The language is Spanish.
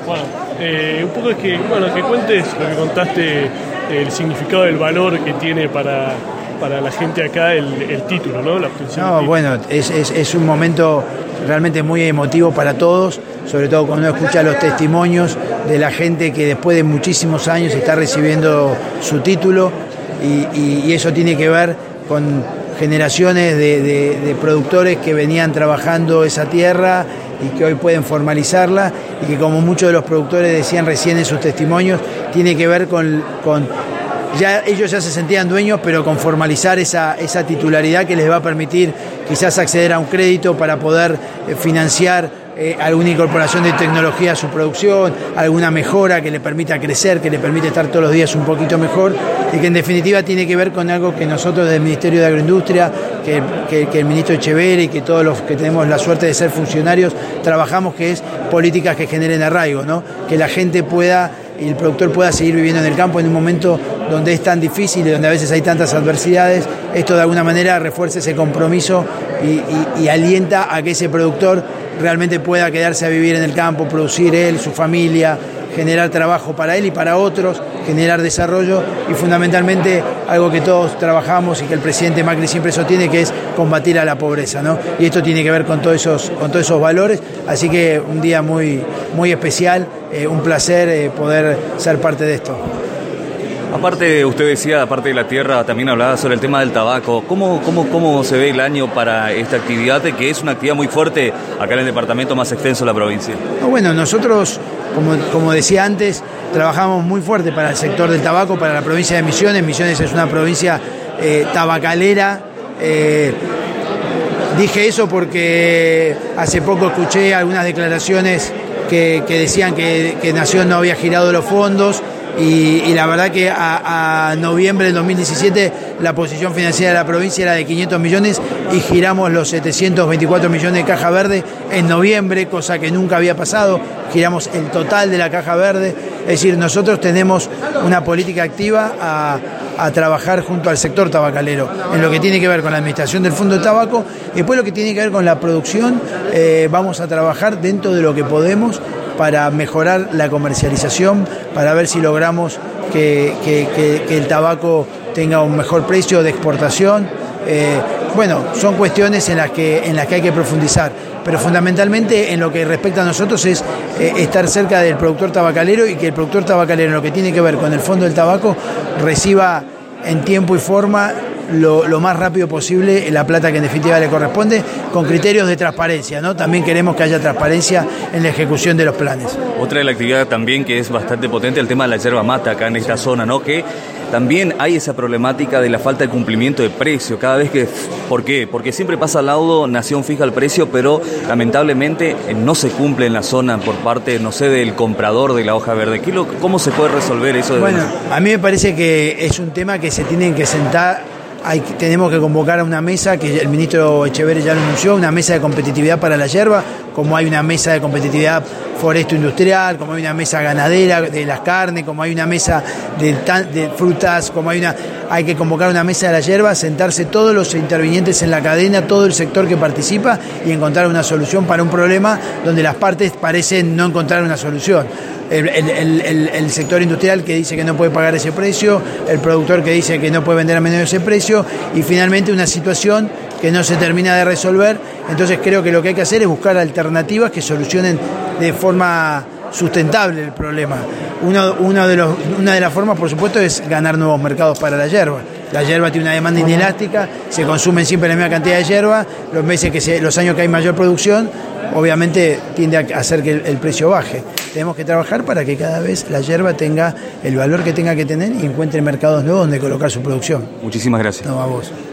Bueno, un poco es que, bueno, que cuentes lo que contaste, el significado del valor que tiene para la gente acá el título, ¿no? La obtención del título. Bueno, es un momento realmente muy emotivo para todos, sobre todo cuando uno escucha los testimonios de la gente que después de muchísimos años está recibiendo su título y eso tiene que ver con generaciones de productores que venían trabajando esa tierra y que hoy pueden formalizarla y que, como muchos de los productores decían recién en sus testimonios, tiene que ver con ya ellos ya se sentían dueños, pero con formalizar esa titularidad que les va a permitir quizás acceder a un crédito para poder financiar alguna incorporación de tecnología a su producción, alguna mejora que le permita crecer, que le permita estar todos los días un poquito mejor, y que en definitiva tiene que ver con algo que nosotros del Ministerio de Agroindustria, que el ministro Echeverri y que todos los que tenemos la suerte de ser funcionarios trabajamos, que es políticas que generen arraigo, ¿no? Que la gente pueda y el productor pueda seguir viviendo en el campo en un momento donde es tan difícil y donde a veces hay tantas adversidades. Esto de alguna manera refuerza ese compromiso y alienta a que ese productor realmente pueda quedarse a vivir en el campo, producir él, su familia, generar trabajo para él y para otros, generar desarrollo y fundamentalmente algo que todos trabajamos y que el presidente Macri siempre sostiene, que es combatir a la pobreza, ¿no? Y esto tiene que ver con todos esos valores, así que un día muy, muy especial, un placer poder ser parte de esto. Aparte, usted decía, aparte de la tierra, también hablaba sobre el tema del tabaco. ¿Cómo se ve el año para esta actividad, que es una actividad muy fuerte acá en el departamento más extenso de la provincia? Bueno, nosotros, como decía antes, trabajamos muy fuerte para el sector del tabaco, para la provincia de Misiones. Misiones es una provincia tabacalera. Dije eso porque hace poco escuché algunas declaraciones que decían que Nación no había girado los fondos. Y la verdad que a noviembre del 2017 la posición financiera de la provincia era de 500 millones y giramos los 724 millones de caja verde en noviembre, cosa que nunca había pasado. Giramos el total de la caja verde. Es decir, nosotros tenemos una política activa a trabajar junto al sector tabacalero en lo que tiene que ver con la administración del Fondo de Tabaco. Y después lo que tiene que ver con la producción, vamos a trabajar dentro de lo que podemos para mejorar la comercialización, para ver si logramos que el tabaco tenga un mejor precio de exportación. Bueno, son cuestiones en las que hay que profundizar, pero fundamentalmente en lo que respecta a nosotros es estar cerca del productor tabacalero y que el productor tabacalero, en lo que tiene que ver con el Fondo del Tabaco, reciba en tiempo y forma lo más rápido posible la plata que en definitiva le corresponde, con criterios de transparencia, ¿no? También queremos que haya transparencia en la ejecución de los planes. Otra de la actividad también que es bastante potente, el tema de la yerba mata acá en esta zona, ¿no? Que también hay esa problemática de la falta de cumplimiento de precio. Cada vez que... ¿Por qué? Porque siempre pasa al lado, Nación fija el precio, pero lamentablemente no se cumple en la zona por parte, no sé, del comprador de la hoja verde. ¿Cómo se puede resolver eso? Bueno, a mí me parece que es un tema que se tienen que sentar. Tenemos que convocar a una mesa, que el ministro Echeverri ya lo anunció, una mesa de competitividad para la yerba, como hay una mesa de competitividad foresto-industrial, como hay una mesa ganadera de las carnes, como hay una mesa de frutas, hay que convocar una mesa de la yerba, sentarse todos los intervinientes en la cadena, todo el sector que participa y encontrar una solución para un problema donde las partes parecen no encontrar una solución. El sector industrial que dice que no puede pagar ese precio, el productor que dice que no puede vender a menos de ese precio y finalmente una situación que no se termina de resolver. Entonces creo que lo que hay que hacer es buscar alternativas que solucionen de forma sustentable el problema. Una de las formas, por supuesto, es ganar nuevos mercados para la yerba. La yerba tiene una demanda inelástica, se consumen siempre la misma cantidad de yerba, los años que hay mayor producción, obviamente tiende a hacer que el precio baje. Tenemos que trabajar para que cada vez la yerba tenga el valor que tenga que tener y encuentre mercados nuevos donde colocar su producción. Muchísimas gracias. No, a vos.